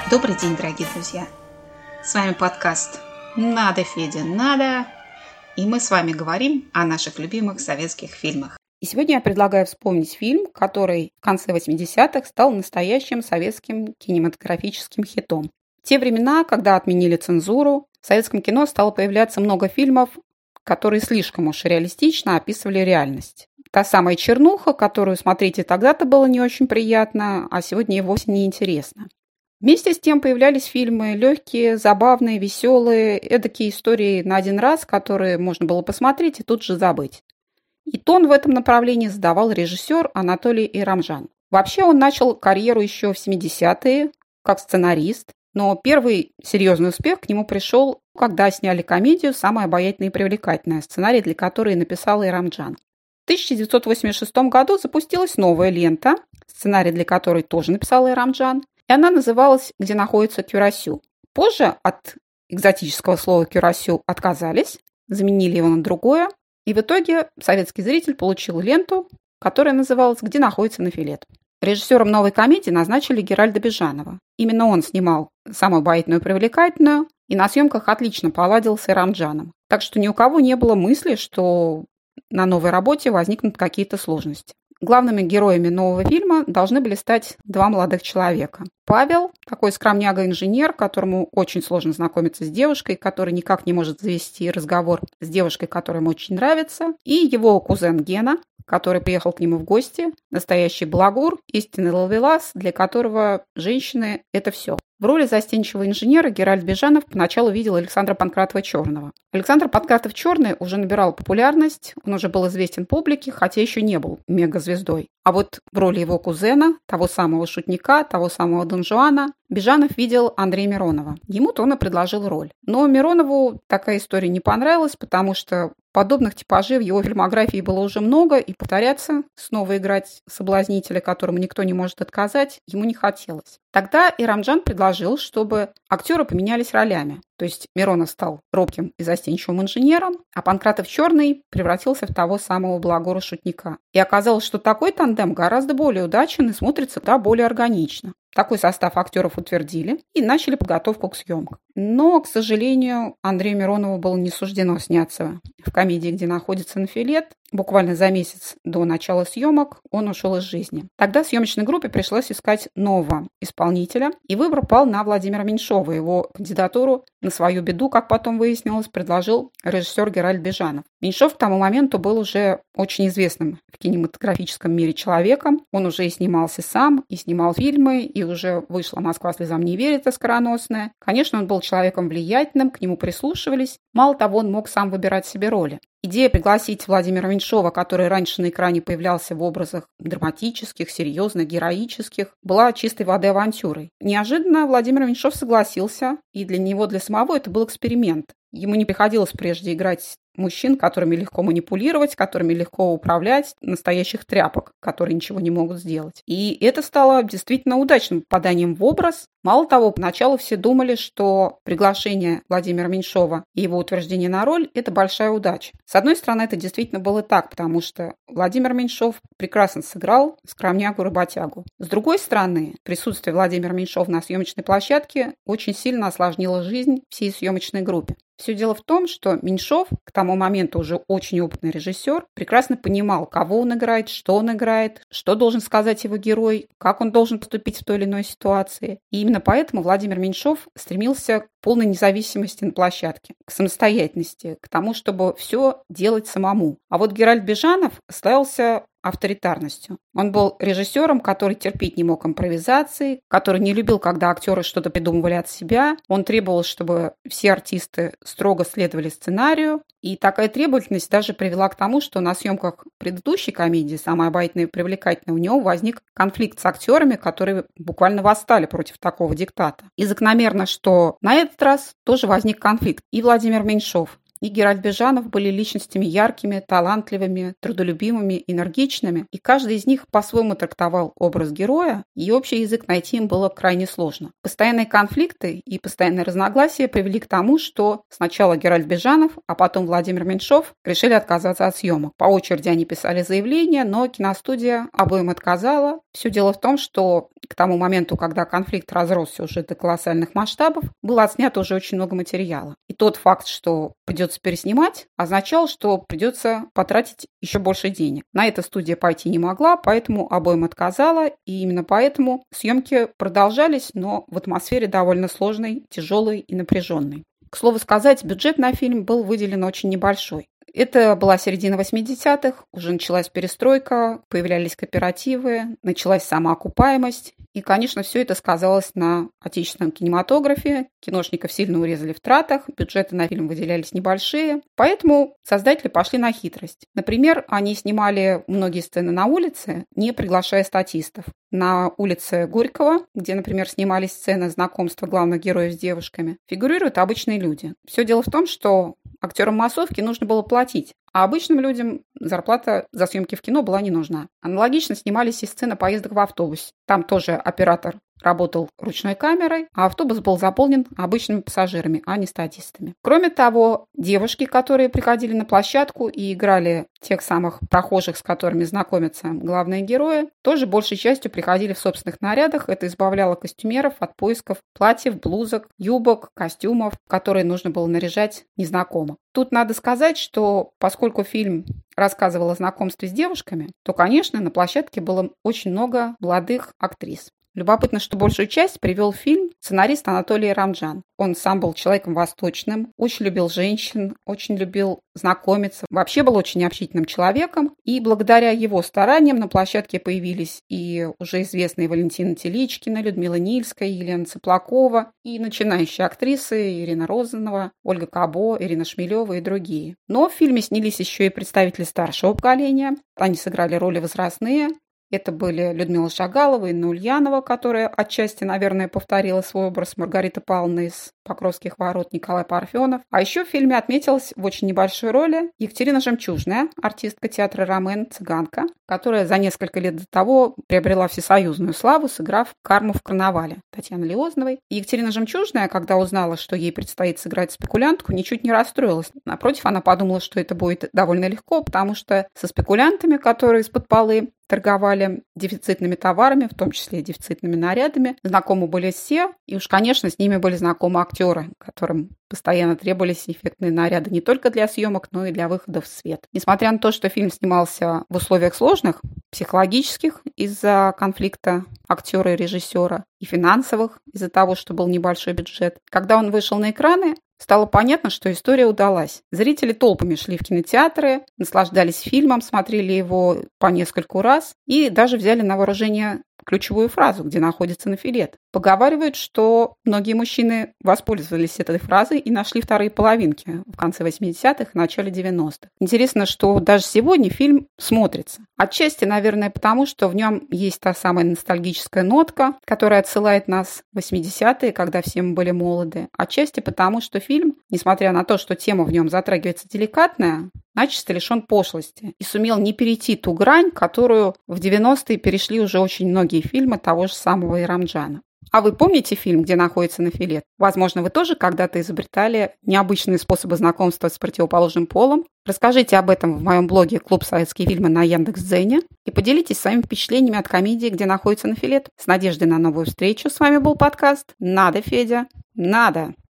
Добрый день, дорогие друзья! С вами подкаст «Надо, Федя, надо!» И мы с вами говорим о наших любимых советских фильмах. И сегодня я предлагаю вспомнить фильм, который в конце 80-х стал настоящим советским кинематографическим хитом. В те времена, когда отменили цензуру, в советском кино стало появляться много фильмов, которые слишком уж реалистично описывали реальность. Та самая чернуха, которую смотреть и тогда-то было не очень приятно, а сегодня и вовсе не интересно. Вместе с тем появлялись фильмы легкие, забавные, веселые, эдакие истории на один раз, которые можно было посмотреть и тут же забыть. И тон в этом направлении задавал режиссер Анатолий Ирамжан. Вообще он начал карьеру еще в 70-е как сценарист, но первый серьезный успех к нему пришел, когда сняли комедию «Самая обаятельная и привлекательная», сценарий для которой написал Ирамжан. В 1986 году запустилась новая лента, сценарий для которой тоже написал Ирамжан, и она называлась «Где находится Кюрасю». Позже от экзотического слова «кюрасю» отказались, заменили его на другое, и в итоге советский зритель получил ленту, которая называлась «Где находится Нофелет». Режиссером новой комедии назначили Геральда Бежанова. Именно он снимал «Самую обаятельную и привлекательную», и на съемках отлично поладил с Ирамжаном. Так что ни у кого не было мысли, что на новой работе возникнут какие-то сложности. Главными героями нового фильма должны были стать два молодых человека. Павел, такой скромняга-инженер, которому очень сложно знакомиться с девушкой, который никак не может завести разговор с девушкой, которая ему очень нравится, и его кузен Гена, который приехал к нему в гости, настоящий балагур, истинный ловелас, для которого женщины – это все. В роли застенчивого инженера Геральд Бежанов поначалу видел Александра Панкратова-Черного. Александр Панкратов-Черный уже набирал популярность, он уже был известен публике, хотя еще не был мегазвездой. А вот в роли его кузена, того самого шутника, того самого Дон Жуана, Бежанов видел Андрея Миронова. Ему-то он и предложил роль. Но Миронову такая история не понравилась, потому что подобных типажей в его фильмографии было уже много, и повторяться, снова играть соблазнителя, которому никто не может отказать, ему не хотелось. Тогда Ирамжан предложил, чтобы актеры поменялись ролями. То есть Миронов стал робким и застенчивым инженером, а Панкратов-Черный превратился в того самого балагура-шутника. И оказалось, что такой тандем гораздо более удачен и смотрится куда более органично. Такой состав актеров утвердили и начали подготовку к съемкам. Но, к сожалению, Андрею Миронову было не суждено сняться в комедии «Где находится Нофелет». Буквально за месяц до начала съемок он ушел из жизни. Тогда съемочной группе пришлось искать нового исполнителя, и выбор пал на Владимира Меньшова. Его кандидатуру на свою беду, как потом выяснилось, предложил режиссер Геральд Бежанов. Меньшов к тому моменту был уже очень известным в кинематографическом мире человеком. Он уже и снимался сам, и снимал фильмы, и уже вышла «Москва слезам не верит» скороносная. Конечно, он был человеком влиятельным, к нему прислушивались. Мало того, он мог сам выбирать себе роли. Идея пригласить Владимира Меньшова, который раньше на экране появлялся в образах драматических, серьезных, героических, была чистой воды авантюрой. Неожиданно Владимир Меньшов согласился, и для него, для самого, это был эксперимент. Ему не приходилось прежде играть мужчин, которыми легко манипулировать, которыми легко управлять, настоящих тряпок, которые ничего не могут сделать. И это стало действительно удачным попаданием в образ. Мало того, поначалу все думали, что приглашение Владимира Меньшова и его утверждение на роль – это большая удача. С одной стороны, это действительно было так, потому что Владимир Меньшов прекрасно сыграл скромнягу-работягу. С другой стороны, присутствие Владимира Меньшова на съемочной площадке очень сильно осложнило жизнь всей съемочной группе. Все дело в том, что Меньшов, к тому моменту уже очень опытный режиссер, прекрасно понимал, кого он играет, что должен сказать его герой, как он должен поступить в той или иной ситуации. И именно поэтому Владимир Меньшов стремился к полной независимости на площадке, к самостоятельности, к тому, чтобы все делать самому. А вот Геральд Бежанов славился авторитарностью. Он был режиссером, который терпеть не мог импровизации, который не любил, когда актеры что-то придумывали от себя. Он требовал, чтобы все артисты строго следовали сценарию. И такая требовательность даже привела к тому, что на съемках предыдущей комедии «Самая обаятельная и привлекательная» у него возник конфликт с актерами, которые буквально восстали против такого диктата. И закономерно, что на этот раз тоже возник конфликт. И Владимир Меньшов и Геральт Бежанов были личностями яркими, талантливыми, трудолюбимыми, энергичными, и каждый из них по-своему трактовал образ героя, и общий язык найти им было крайне сложно. Постоянные конфликты и постоянные разногласия привели к тому, что сначала Геральт Бежанов, а потом Владимир Меньшов решили отказаться от съемок. По очереди они писали заявление, но киностудия обоим отказала. Все дело в том, что к тому моменту, когда конфликт разросся уже до колоссальных масштабов, было отснято уже очень много материала. И тот факт, что придется переснимать, означал, что придется потратить еще больше денег. На это студия пойти не могла, поэтому обоим отказала, и именно поэтому съемки продолжались, но в атмосфере довольно сложной, тяжелой и напряженной. К слову сказать, бюджет на фильм был выделен очень небольшой. Это была середина 80-х, уже началась перестройка, появлялись кооперативы, началась самоокупаемость. И, конечно, все это сказалось на отечественном кинематографе. Киношников сильно урезали в тратах, бюджеты на фильм выделялись небольшие. Поэтому создатели пошли на хитрость. Например, они снимали многие сцены на улице, не приглашая статистов. На улице Горького, где, например, снимались сцены знакомства главных героев с девушками, фигурируют обычные люди. Все дело в том, что актерам массовки нужно было платить, а обычным людям зарплата за съемки в кино была не нужна. Аналогично снимались и сцены поездок в автобусе. Там тоже оператор работал ручной камерой, а автобус был заполнен обычными пассажирами, а не статистами. Кроме того, девушки, которые приходили на площадку и играли тех самых прохожих, с которыми знакомятся главные герои, тоже большей частью приходили в собственных нарядах. Это избавляло костюмеров от поисков платьев, блузок, юбок, костюмов, которые нужно было наряжать незнакомых. Тут надо сказать, что поскольку фильм рассказывал о знакомстве с девушками, то, конечно, на площадке было очень много молодых актрис. Любопытно, что большую часть привел фильм сценарист Анатолий Рамджан. Он сам был человеком восточным, очень любил женщин, очень любил знакомиться, вообще был очень общительным человеком. И благодаря его стараниям на площадке появились и уже известные Валентина Теличкина, Людмила Нильская, Елена Цыплакова, и начинающие актрисы Ирина Розанова, Ольга Кабо, Ирина Шмелева и другие. Но в фильме снялись еще и представители старшего поколения. Они сыграли роли возрастные. Это были Людмила Шагалова, Инна Ульянова, которая отчасти, наверное, повторила свой образ Маргариты Павловны из «Покровских ворот», Николай Парфенов. А еще в фильме отметилась в очень небольшой роли Екатерина Жемчужная, артистка театра «Ромен», цыганка, которая за несколько лет до того приобрела всесоюзную славу, сыграв Карму в «Карнавале» Татьяны Лиозновой. И Екатерина Жемчужная, когда узнала, что ей предстоит сыграть спекулянтку, ничуть не расстроилась. Напротив, она подумала, что это будет довольно легко, потому что со спекулянтами, которые из-под полы торговали дефицитными товарами, в том числе и дефицитными нарядами, знакомы были все, и уж, конечно, с ними были знакомы актеры, которым постоянно требовались эффектные наряды не только для съемок, но и для выхода в свет. Несмотря на то, что фильм снимался в условиях сложных, психологических из-за конфликта актера и режиссера, и финансовых из-за того, что был небольшой бюджет, когда он вышел на экраны, стало понятно, что история удалась. Зрители толпами шли в кинотеатры, наслаждались фильмом, смотрели его по нескольку раз и даже взяли на вооружение ключевую фразу, где находится нофилет. Поговаривают, что многие мужчины воспользовались этой фразой и нашли вторые половинки в конце 80-х и начале 90-х. Интересно, что даже сегодня фильм смотрится. Отчасти, наверное, потому, что в нем есть та самая ностальгическая нотка, которая отсылает нас в 80-е, когда все мы были молоды. Отчасти потому, что фильм, несмотря на то, что тема в нем затрагивается деликатная, начисто лишен пошлости и сумел не перейти ту грань, которую в 90-е перешли уже очень многие фильмы того же самого Ирамджана. А вы помните фильм, где находится нофилет? Возможно, вы тоже когда-то изобретали необычные способы знакомства с противоположным полом. Расскажите об этом в моем блоге «Клуб советские фильмы» на Яндекс.Дзене и поделитесь своими впечатлениями от комедии, где находится нофилет. С надеждой на новую встречу. С вами был подкаст «Надо, Федя, надо».